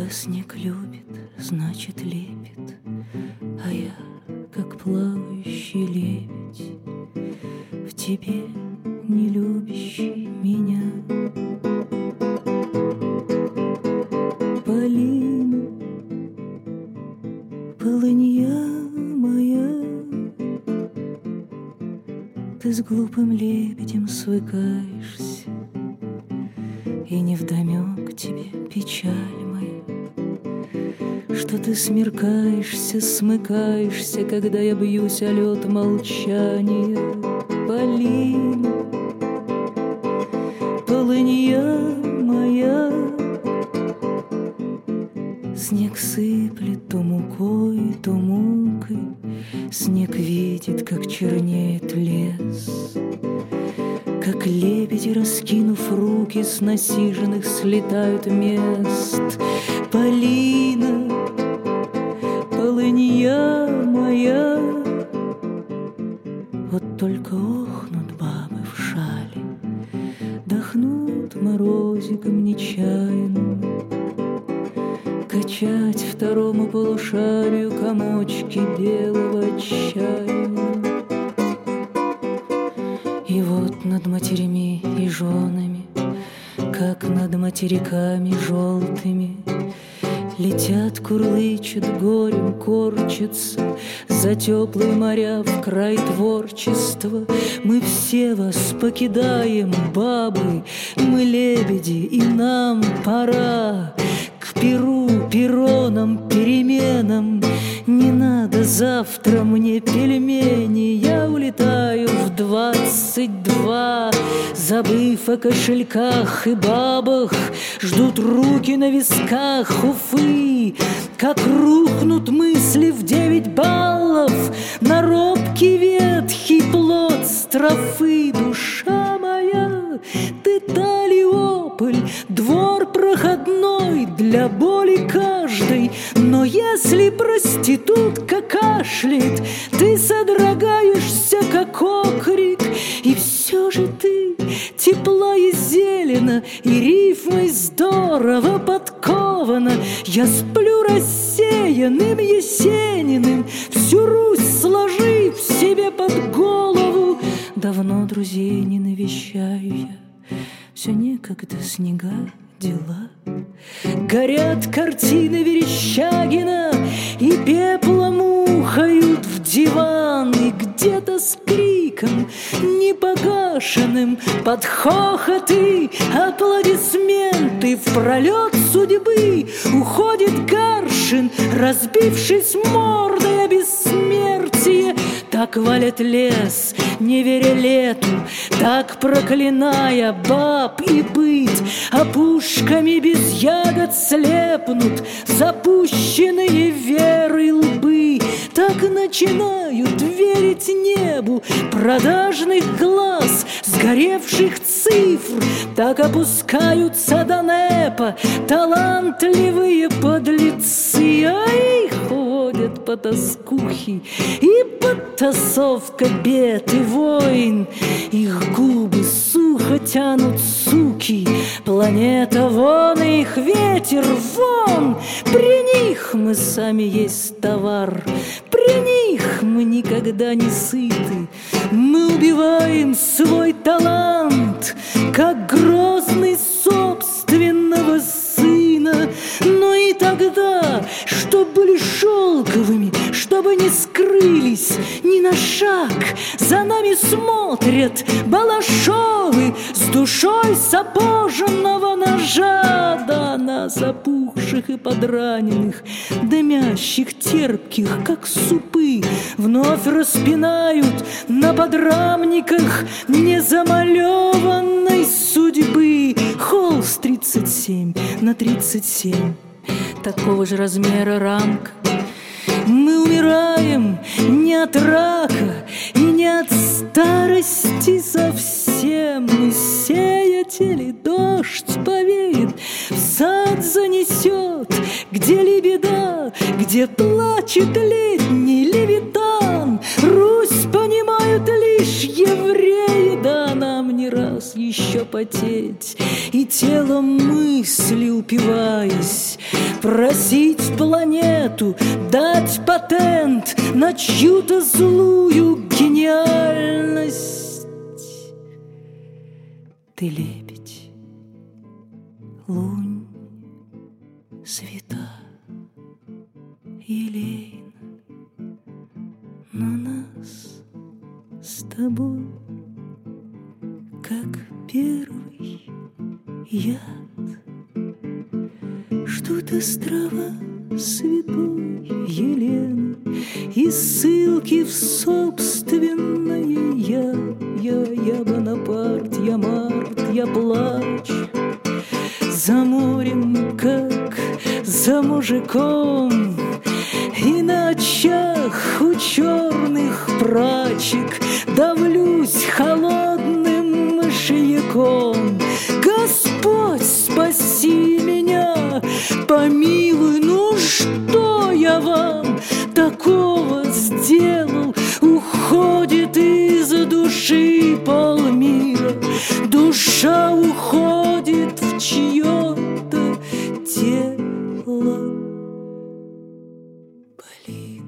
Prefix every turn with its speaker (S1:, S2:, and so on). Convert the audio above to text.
S1: Когда снег любит, значит лепит, а я, как плавающий лебедь, в тебе, не любящий меня. Полина, полынья моя, ты с глупым лебедем свыкаешься, и невдомек тебе печаль моя, что ты смеркаешься, смыкаешься, когда я бьюсь о лед молчания. Полина, полынья моя, снег сыплет то мукой, то мукой, снег видит, как чернеет лес, как лебеди, раскинув руки, с насиженных слетают мест. Полина, полынья моя, вот только охнут бабы в шале, дохнут морозиком нечаянным, качать второму полушарию комочки белого отчаяния. И вот над матерями и женами, как над материками желтыми, летят, курлычат, горем корчатся за теплые моря в край творчества. Мы все вас покидаем, бабы, мы лебеди, и нам пора к перу, перронам, переменам. Не надо завтра мне пельмени, я улетаю в 22, забыв о кошельках и бабах. Ждут руки на висках Уфы, как рухнут мысли в 9 баллов на робкий ветхий плод строфы. Душа моя, ты Талиополь, двор проходной для боли каждой. Но если проститутка кашляет, ты содрогаешься, как окрик. И все же ты тепла и зелена, и рифмой здорово подкована. Я сплю рассеянным Есениным, всю Русь сложив себе под голову. Давно друзей не навещаю я, все некогда, снега, дела. Горят картины Верещагина, и пеплом ухают в диван. И где-то с криком непогашенным под хохоты, аплодисменты в пролет судьбы уходит Гаршин, разбившись мордой о бессмертие. Так валит лес, не веря лету, так проклиная баб и быт. Опушками без ягод слепнут запущенные верой лбы. Так начинают верить небу продажных глаз, сгоревших цифр. Так опускаются до непа талантливые подлецы, а их уводят потаскухи и подтасовка бед и войн. Их губы сухо тянут суки, планета вон, и их ветер вон. При них мы сами есть товар, при них мы никогда не сыты. Мы убиваем свой талант, как Грозный собственного сына. Но и тогда, чтоб были шелковыми, чтобы не скрылись ни на шаг, за нами смотрят Балашовы с душой сапоженного ножа. Да нас опухших и подраненных, дымящих, терпких, как супы, вновь распинают на подрамниках незамалеванной судьбы. Холст 37 на 37, такого же размера рамка. Мы умираем не от рака и не от старости совсем. Мы сеятели, дождь повеет, в сад занесет, где лебеда, где плачет летний левитан. Русь понимают лишь евреи, да нам не раз еще потеть и телом мысли упиваясь просить планету дать патент на чью-то злую гениальность. Ты лебедь, лунь, света, елейна, на нас с тобой, как первый яд. Ждут острова святой Елены и ссылки в собственное я. Я Бонапарт, я Март, я плач. За морем, как за мужиком, и на очах у черных прачек давлюсь холодным мышьяком. Господь, спаси меня, помилуй, ну что я вам такого сделал? Уходит из души полмира, душа уходит в чье-то тело. Болит